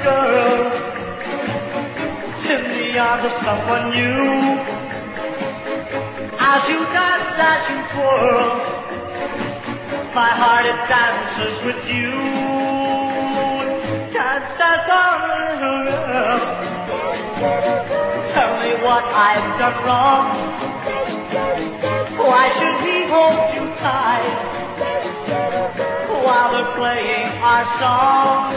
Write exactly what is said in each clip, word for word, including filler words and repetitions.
girl in the arms of someone new. As you dance, as you twirl, my heart it dances with you. Dance, dance on, little girl. Tell me what I've done wrong. Why should we hold you tight while we're playing our song?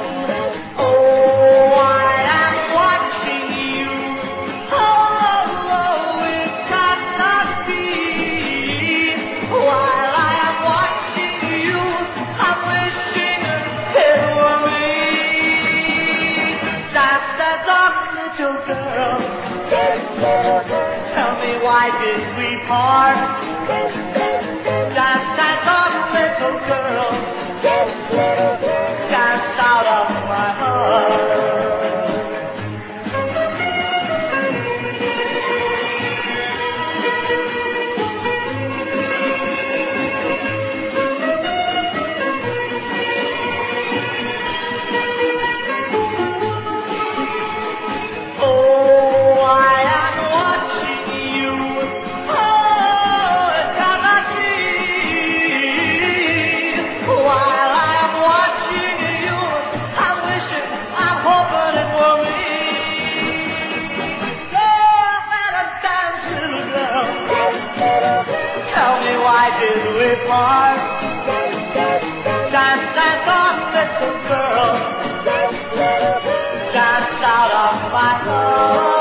Oh, I am watching you. Oh, oh, it cannot be. While I am watching you, I'm wishing it were me. Dance, dance on, little girl. Tell me why did we part? Dance, dance on, little girl. Dance out of my heart. Oh, I am watching you. Oh, it cannot be. While I am watching you, I'm wishing, I'm hoping it were me. Oh, Madam Dance, little girl. Tell me why did we part? Dance, dance on, little girl. Dance out of my heart.